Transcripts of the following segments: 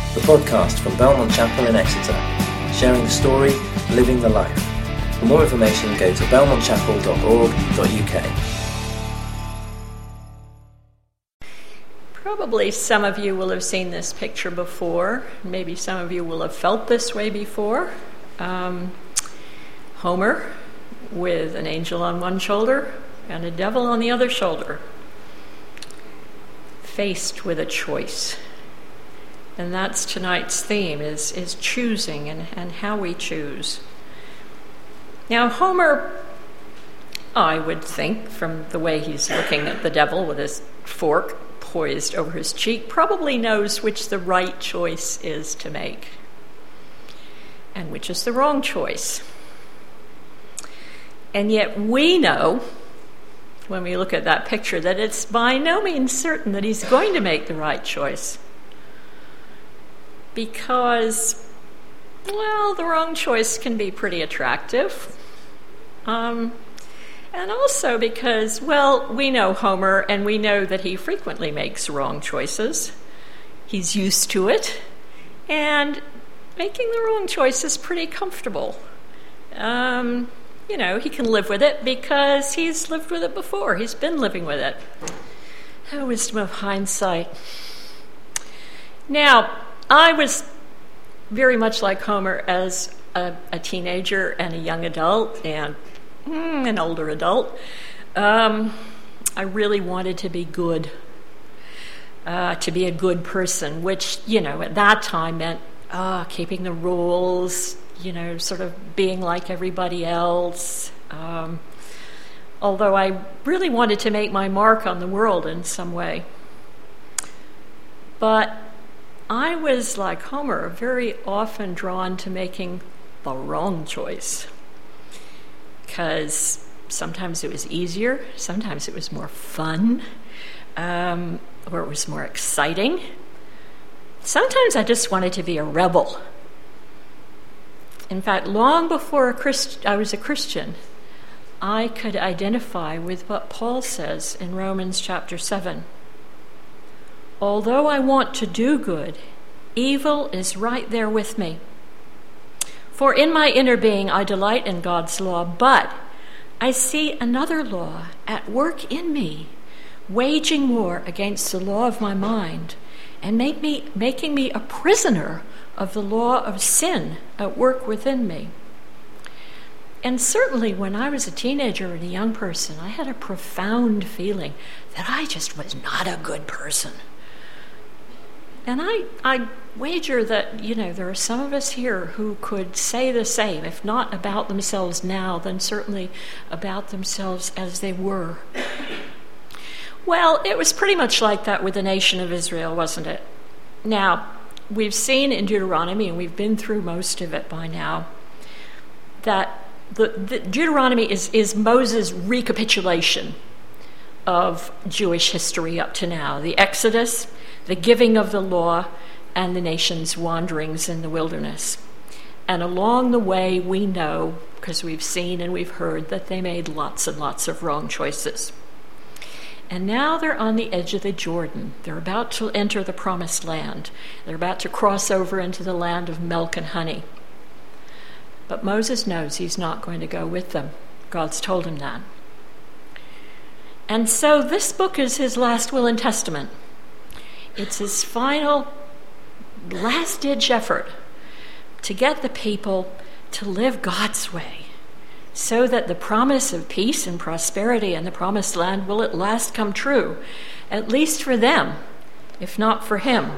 the podcast from Belmont Chapel in Exeter, sharing the story, living the life. For more information, go to belmontchapel.org.uk. Probably some of you will have seen this picture before. Maybe some of you will have felt this way before. Homer with an angel on one shoulder and a devil on the other shoulder, faced with a choice. And that's tonight's theme, is choosing and how we choose. Now, Homer, I would think, from the way he's looking at the devil with his fork poised over his cheek, probably knows which the right choice is to make and which is the wrong choice. And yet we know, when we look at that picture, that it's by no means certain that he's going to make the right choice. Because, well, the wrong choice can be pretty attractive. And also because, well, we know Homer, and we know that he frequently makes wrong choices. He's used to it. And making the wrong choice is pretty comfortable. He can live with it because he's lived with it before. He's been living with it. Oh, wisdom of hindsight. Now, I was very much like Homer as a teenager and a young adult and an older adult. I really wanted to be good, to be a good person, which, at that time meant keeping the rules, sort of being like everybody else. Although I really wanted to make my mark on the world in some way. But I was, like Homer, very often drawn to making the wrong choice. Because sometimes it was easier, sometimes it was more fun, or it was more exciting. Sometimes I just wanted to be a rebel. In fact, long before I was a Christian, I could identify with what Paul says in Romans chapter 7. Although I want to do good, evil is right there with me. For in my inner being I delight in God's law, but I see another law at work in me, waging war against the law of my mind, and making me a prisoner of the law of sin at work within me. And certainly when I was a teenager and a young person, I had a profound feeling that I just was not a good person. And I wager that, there are some of us here who could say the same, if not about themselves now, then certainly about themselves as they were. Well, it was pretty much like that with the nation of Israel, wasn't it? Now, we've seen in Deuteronomy, and we've been through most of it by now, that the Deuteronomy is Moses' recapitulation of Jewish history up to now. The Exodus, the giving of the law, and the nation's wanderings in the wilderness. And along the way, we know, because we've seen and we've heard, that they made lots and lots of wrong choices. And now they're on the edge of the Jordan. They're about to enter the promised land. They're about to cross over into the land of milk and honey. But Moses knows he's not going to go with them. God's told him that. And so this book is his last will and testament. It's his final, last-ditch effort to get the people to live God's way, so that the promise of peace and prosperity in the promised land will at last come true, at least for them, if not for him.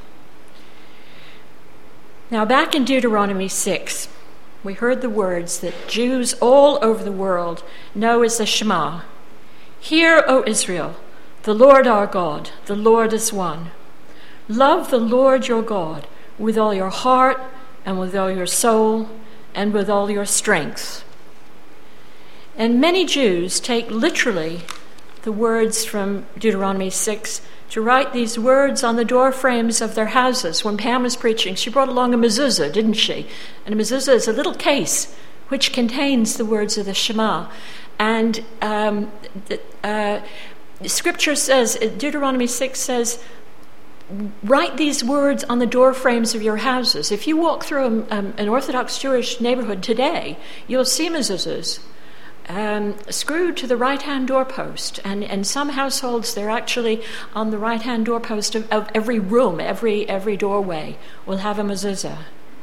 Now, back in Deuteronomy 6, we heard the words that Jews all over the world know as the Shema. Hear, O Israel, the Lord our God, the Lord is one. Love the Lord your God with all your heart and with all your soul and with all your strength. And many Jews take literally the words from Deuteronomy 6 to write these words on the door frames of their houses. When Pam was preaching, she brought along a mezuzah, didn't she? And a mezuzah is a little case which contains the words of the Shema. And Scripture says, Deuteronomy 6 says, write these words on the door frames of your houses. If you walk through an Orthodox Jewish neighborhood today, you'll see mezuzahs screwed to the right-hand doorpost. And in some households, they're actually on the right-hand doorpost of every room. Every doorway will have a mezuzah.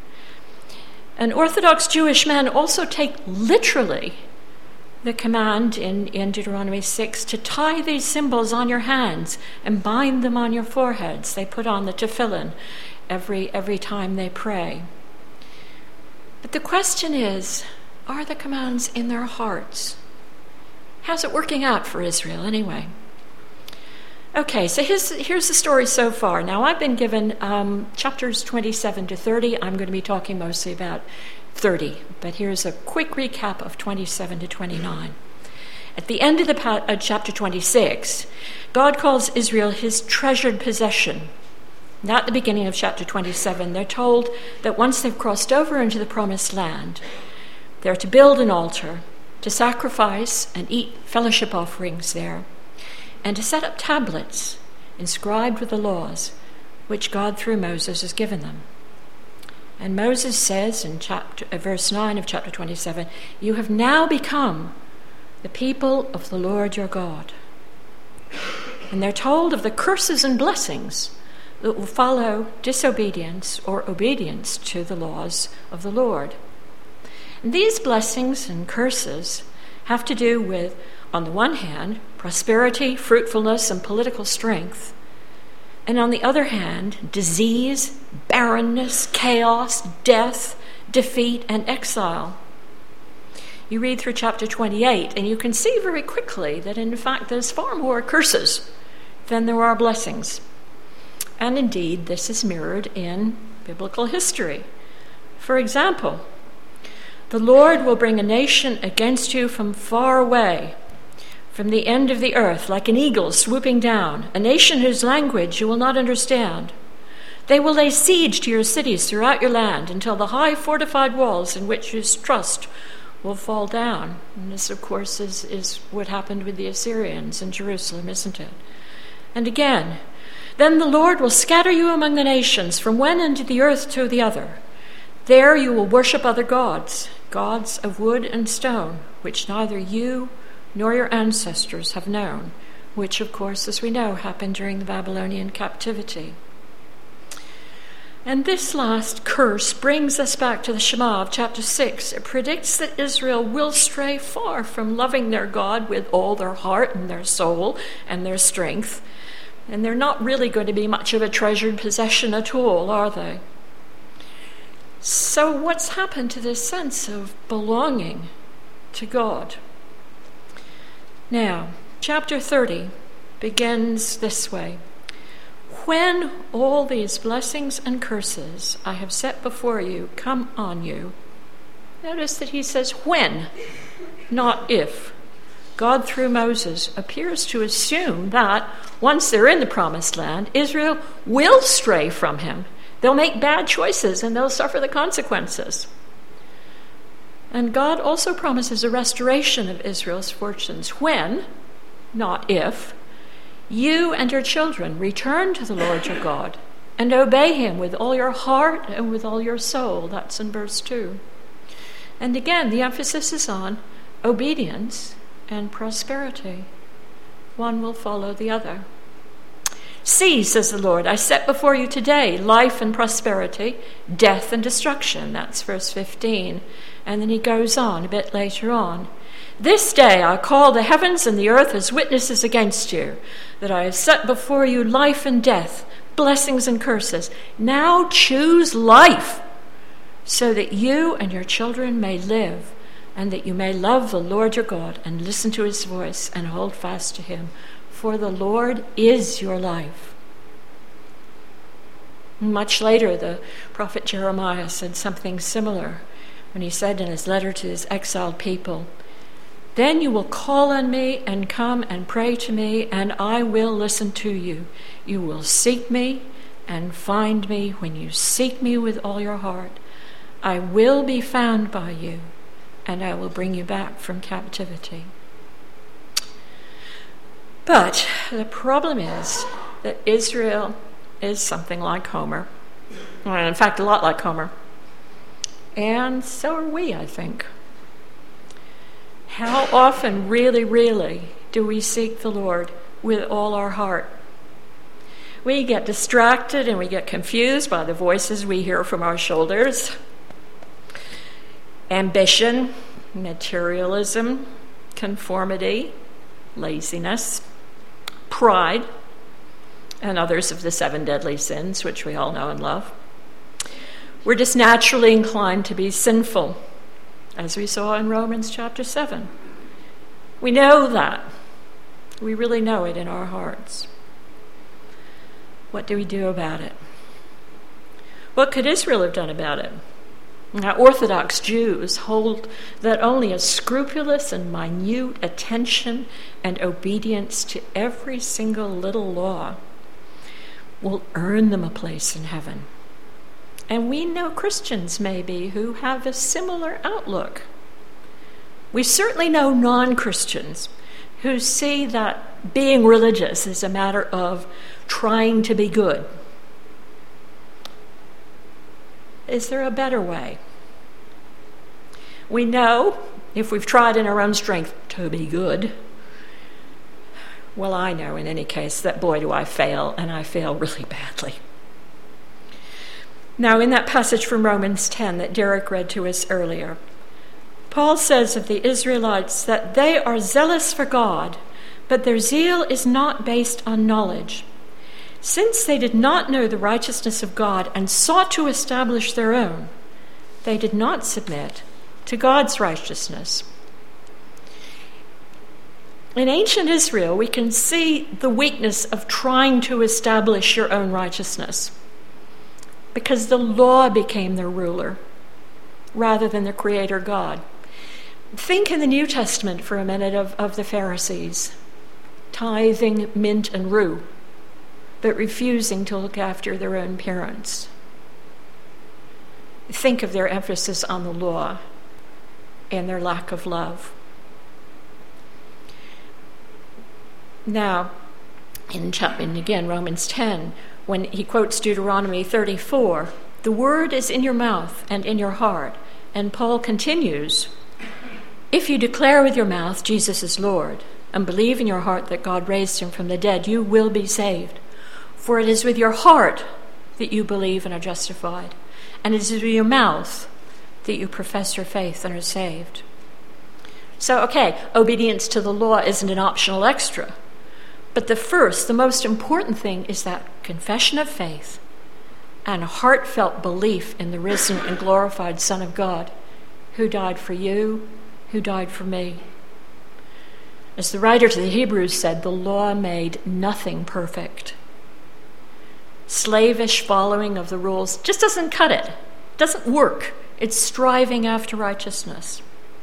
And Orthodox Jewish men also take literally the command in Deuteronomy 6 to tie these symbols on your hands and bind them on your foreheads. They put on the tefillin every time they pray. But the question is, are the commands in their hearts? How's it working out for Israel anyway? Okay, so here's the story so far. Now, I've been given chapters 27 to 30. I'm going to be talking mostly about 30, but here's a quick recap of 27 to 29. At the end of chapter 26, God calls Israel his treasured possession. And at the beginning of chapter 27, they're told that once they've crossed over into the promised land, they're to build an altar, to sacrifice and eat fellowship offerings there, and to set up tablets inscribed with the laws which God through Moses has given them. And Moses says in verse 9 of chapter 27, "You have now become the people of the Lord your God." And they're told of the curses and blessings that will follow disobedience or obedience to the laws of the Lord. And these blessings and curses have to do with, on the one hand, prosperity, fruitfulness, and political strength, and on the other hand, disease, barrenness, chaos, death, defeat, and exile. You read through chapter 28, and you can see very quickly that, in fact, there's far more curses than there are blessings. And indeed, this is mirrored in biblical history. For example, the Lord will bring a nation against you from far away, from the end of the earth, like an eagle swooping down, a nation whose language you will not understand. They will lay siege to your cities throughout your land until the high fortified walls in which you trust will fall down. And this, of course, is what happened with the Assyrians in Jerusalem, isn't it? And again, then the Lord will scatter you among the nations, from one end of the earth to the other. There you will worship other gods, gods of wood and stone, which neither you nor your ancestors have known, which, of course, as we know, happened during the Babylonian captivity. And this last curse brings us back to the Shema of chapter 6. It predicts that Israel will stray far from loving their God with all their heart and their soul and their strength. And they're not really going to be much of a treasured possession at all, are they? So what's happened to this sense of belonging to God? Now, chapter 30 begins this way. When all these blessings and curses I have set before you come on you, notice that he says when, not if. God, through Moses, appears to assume that once they're in the promised land, Israel will stray from him. They'll make bad choices and they'll suffer the consequences. And God also promises a restoration of Israel's fortunes when, not if, you and your children return to the Lord your God and obey him with all your heart and with all your soul. That's in verse 2. And again, the emphasis is on obedience and prosperity. One will follow the other. See, says the Lord, I set before you today life and prosperity, death and destruction. That's verse 15. And then he goes on a bit later on. This day I call the heavens and the earth as witnesses against you, that I have set before you life and death, blessings and curses. Now choose life, so that you and your children may live, and that you may love the Lord your God and listen to his voice and hold fast to him. For the Lord is your life. Much later, the prophet Jeremiah said something similar when he said in his letter to his exiled people, then you will call on me and come and pray to me, and I will listen to you. You will seek me and find me when you seek me with all your heart. I will be found by you, and I will bring you back from captivity. But the problem is that Israel is something like Homer. Well, in fact, a lot like Homer. And so are we, I think. How often, really, do we seek the Lord with all our heart? We get distracted and we get confused by the voices we hear from our shoulders. Ambition, materialism, conformity, laziness, pride, and others of the 7 deadly sins, which we all know and love. We're just naturally inclined to be sinful, as we saw in Romans chapter 7. We know that. We really know it in our hearts. What do we do about it? What could Israel have done about it? Now, Orthodox Jews hold that only a scrupulous and minute attention and obedience to every single little law will earn them a place in heaven. And we know Christians, maybe, who have a similar outlook. We certainly know non-Christians who see that being religious is a matter of trying to be good. Is there a better way? We know, if we've tried in our own strength to be good, well, I know in any case that, boy, do I fail, and I fail really badly. Now, in that passage from Romans 10 that Derek read to us earlier, Paul says of the Israelites that they are zealous for God, but their zeal is not based on knowledge. Since they did not know the righteousness of God and sought to establish their own, they did not submit to God's righteousness. In ancient Israel, we can see the weakness of trying to establish your own righteousness, because the law became their ruler rather than the Creator God. Think in the New Testament for a minute of the Pharisees, tithing mint and rue, but refusing to look after their own parents. Think of their emphasis on the law and their lack of love. Now, in Romans 10, when he quotes Deuteronomy 34, the word is in your mouth and in your heart. And Paul continues, if you declare with your mouth Jesus is Lord and believe in your heart that God raised him from the dead, you will be saved. For it is with your heart that you believe and are justified, and it is with your mouth that you profess your faith and are saved. So, obedience to the law isn't an optional extra. But the most important thing is that confession of faith and heartfelt belief in the risen and glorified Son of God, who died for you, who died for me. As the writer to the Hebrews said, the law made nothing perfect. Slavish following of the rules just doesn't cut it. Doesn't work. It's striving after righteousness.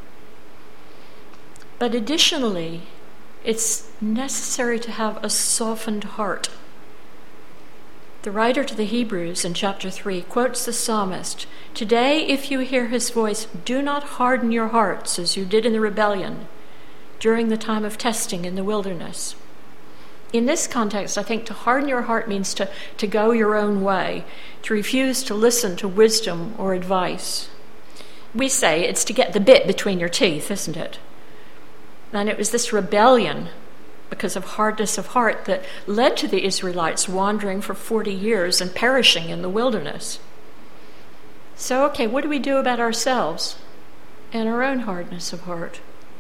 But additionally, it's necessary to have a softened heart. The writer to the Hebrews in chapter 3 quotes the psalmist, "Today, if you hear his voice, do not harden your hearts as you did in the rebellion during the time of testing in the wilderness." In this context, I think to harden your heart means to go your own way, to refuse to listen to wisdom or advice. We say it's to get the bit between your teeth, isn't it? And it was this rebellion, because of hardness of heart, that led to the Israelites wandering for 40 years and perishing in the wilderness. So, what do we do about ourselves and our own hardness of heart?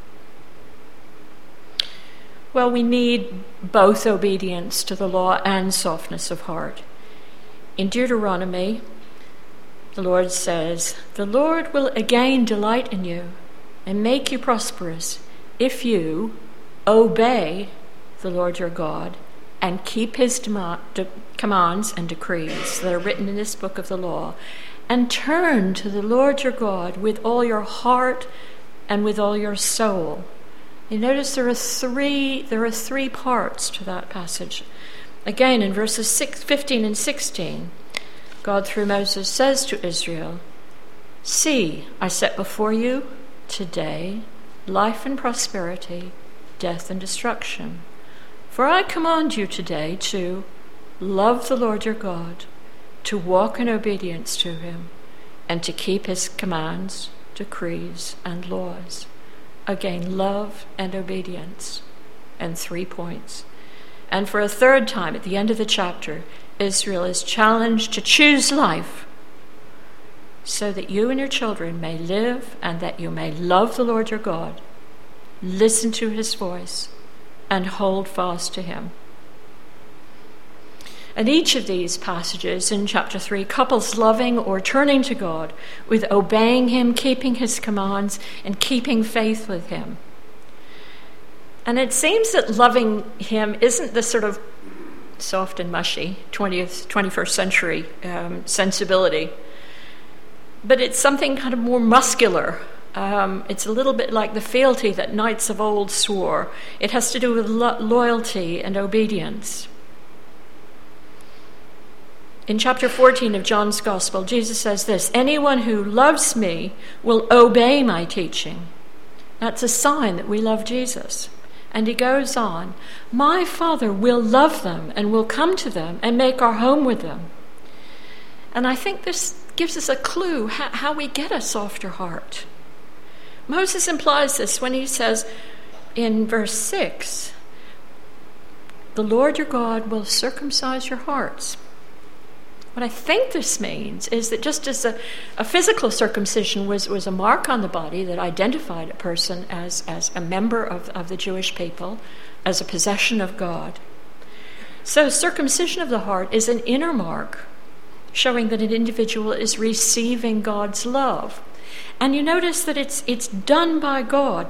Well, we need both obedience to the law and softness of heart. In Deuteronomy, the Lord says, "The Lord will again delight in you and make you prosperous if you obey the Lord your God and keep his commands and decrees that are written in this book of the law, and turn to the Lord your God with all your heart and with all your soul." You notice there are three parts to that passage. Again, in verses 15 and 16, God through Moses says to Israel, "See, I set before you today life and prosperity, death and destruction. For I command you today to love the Lord your God, to walk in obedience to him, and to keep his commands, decrees, and laws. Again, love and obedience. And 3 points. And for a third time, at the end of the chapter, Israel is challenged to choose life so that you and your children may live and that you may love the Lord your God, listen to his voice, and hold fast to him. And each of these passages in chapter 3 couples loving or turning to God with obeying him, keeping his commands, and keeping faith with him. And it seems that loving him isn't the sort of soft and mushy 21st century sensibility, but it's something kind of more muscular. It's a little bit like the fealty that knights of old swore. It has to do with loyalty and obedience. In chapter 14 of John's Gospel, Jesus says this: anyone who loves me will obey my teaching. That's a sign that we love Jesus. And he goes on, my Father will love them and will come to them and make our home with them. And I think this gives us a clue how we get a softer heart. Moses implies this when he says in verse 6, the Lord your God will circumcise your hearts. What I think this means is that just as a physical circumcision was a mark on the body that identified a person as a member of the Jewish people, as a possession of God, so circumcision of the heart is an inner mark showing that an individual is receiving God's love. And you notice that it's done by God.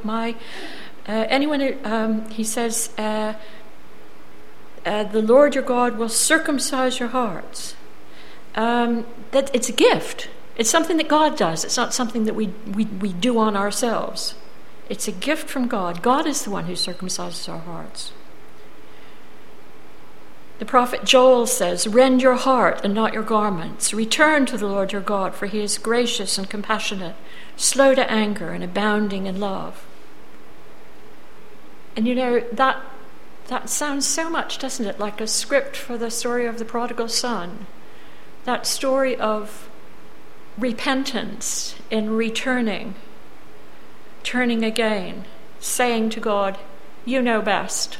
He says, the Lord your God will circumcise your hearts. That it's a gift. It's something that God does. It's not something that we do on ourselves. It's a gift from God. God is the one who circumcises our hearts. The prophet Joel says, rend your heart and not your garments. Return to the Lord your God, for he is gracious and compassionate, slow to anger and abounding in love. And you know, that sounds so much, doesn't it, like a script for the story of the prodigal son. That story of repentance in returning, turning again, saying to God, you know best.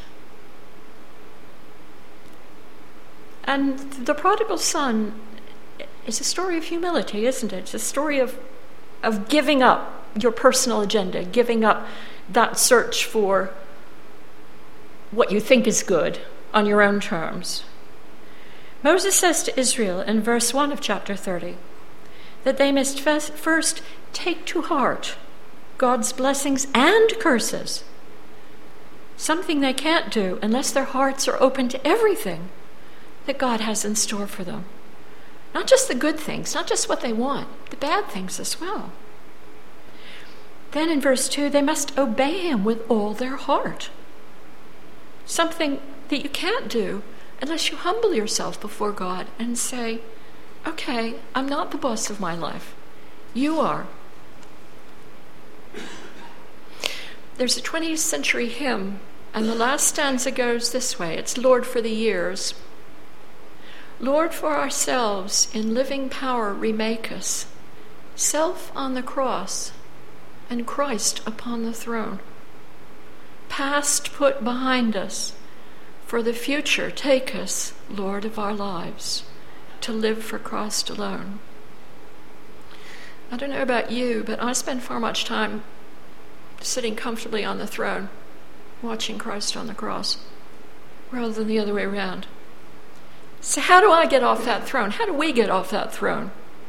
And the prodigal son is a story of humility, isn't it? It's a story of giving up your personal agenda, giving up that search for what you think is good on your own terms. Moses says to Israel in verse 1 of chapter 30 that they must first take to heart God's blessings and curses, something they can't do unless their hearts are open to everything that God has in store for them. Not just the good things, not just what they want, the bad things as well. Then in verse 2, they must obey him with all their heart. Something that you can't do unless you humble yourself before God and say, okay, I'm not the boss of my life. You are. There's a 20th century hymn, and the last stanza goes this way. It's Lord for the years. Lord, for ourselves in living power remake us, self on the cross and Christ upon the throne. Past put behind us, for the future take us, Lord of our lives, to live for Christ alone. I don't know about you, but I spend far much time sitting comfortably on the throne, watching Christ on the cross, rather than the other way around. So how do I get off that throne? How do we get off that throne?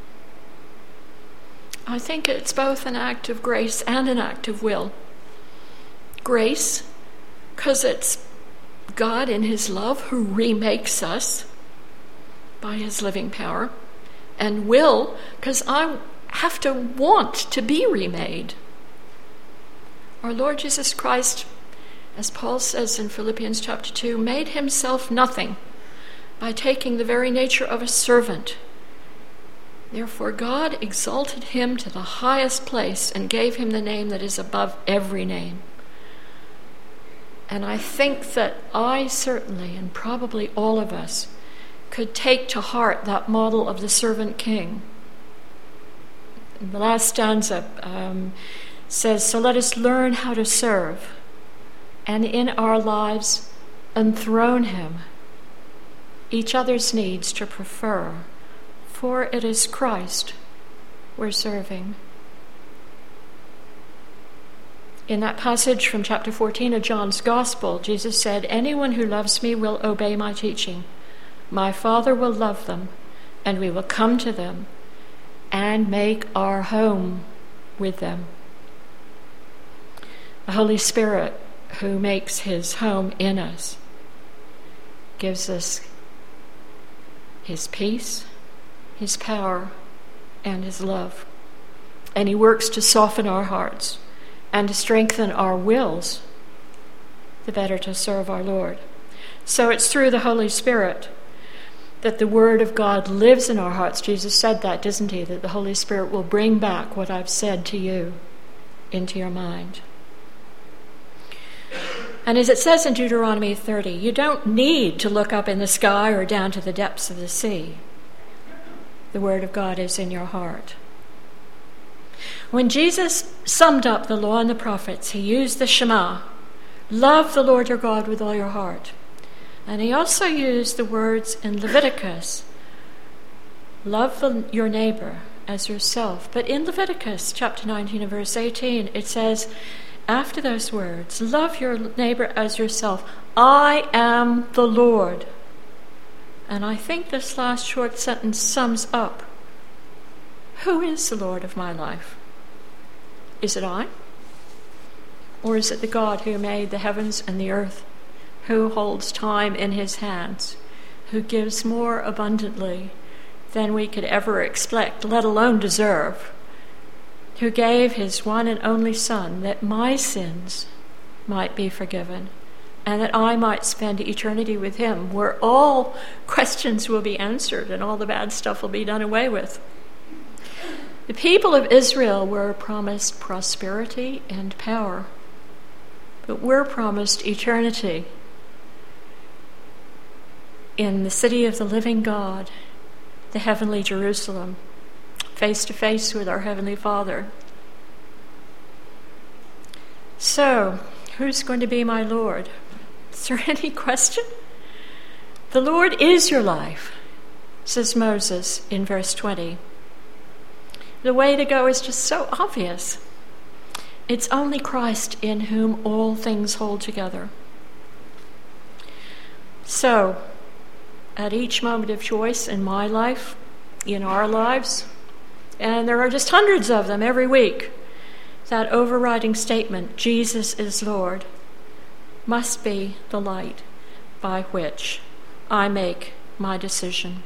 I think it's both an act of grace and an act of will. Grace, because it's God in his love who remakes us by his living power. And will, because I have to want to be remade. Our Lord Jesus Christ, as Paul says in Philippians chapter 2, made himself nothing by taking the very nature of a servant. Therefore God exalted him to the highest place and gave him the name that is above every name. And I think that I certainly, and probably all of us, could take to heart that model of the servant king. The last stanza says, "So let us learn how to serve, and in our lives enthrone him, each other's needs to prefer, for it is Christ we're serving." In that passage from chapter 14 of John's Gospel, Jesus said, "Anyone who loves me will obey my teaching. My Father will love them, and we will come to them and make our home with them." The Holy Spirit, who makes his home in us, gives us his peace, his power, and his love. And he works to soften our hearts and to strengthen our wills, the better to serve our Lord. So it's through the Holy Spirit that the Word of God lives in our hearts. Jesus said that, didn't he? That the Holy Spirit will bring back what I've said to you into your mind. And as it says in Deuteronomy 30, you don't need to look up in the sky or down to the depths of the sea. The Word of God is in your heart. When Jesus summed up the law and the prophets, he used the Shema, love the Lord your God with all your heart. And he also used the words in Leviticus, love your neighbor as yourself. But in Leviticus chapter 19 and verse 18, it says, after those words, love your neighbor as yourself, I am the Lord. And I think this last short sentence sums up, who is the Lord of my life? Is it I? Or is it the God who made the heavens and the earth, who holds time in his hands, who gives more abundantly than we could ever expect, let alone deserve, who gave his one and only Son that my sins might be forgiven and that I might spend eternity with him, where all questions will be answered and all the bad stuff will be done away with. The people of Israel were promised prosperity and power, but we're promised eternity in the city of the living God, the heavenly Jerusalem, face to face with our Heavenly Father. So, who's going to be my Lord? Is there any question? The Lord is your life, says Moses in verse 20. The way to go is just so obvious. It's only Christ in whom all things hold together. So, at each moment of choice in my life, in our lives, and there are just hundreds of them every week, that overriding statement, Jesus is Lord, must be the light by which I make my decision.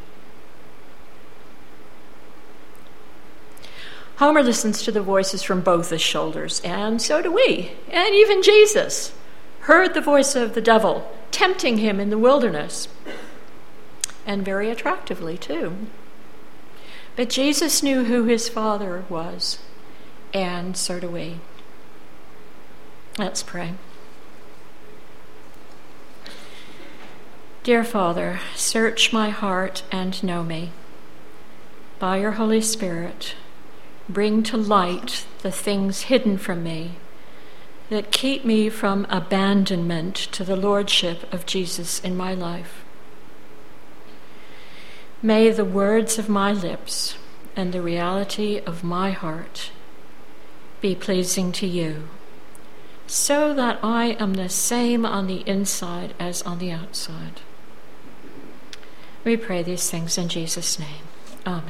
Homer listens to the voices from both his shoulders, and so do we. And even Jesus heard the voice of the devil tempting him in the wilderness, and very attractively too. But Jesus knew who his Father was, and so do we. Let's pray. Dear Father, search my heart and know me. By your Holy Spirit, bring to light the things hidden from me that keep me from abandonment to the Lordship of Jesus in my life. May the words of my lips and the reality of my heart be pleasing to you, so that I am the same on the inside as on the outside. We pray these things in Jesus' name.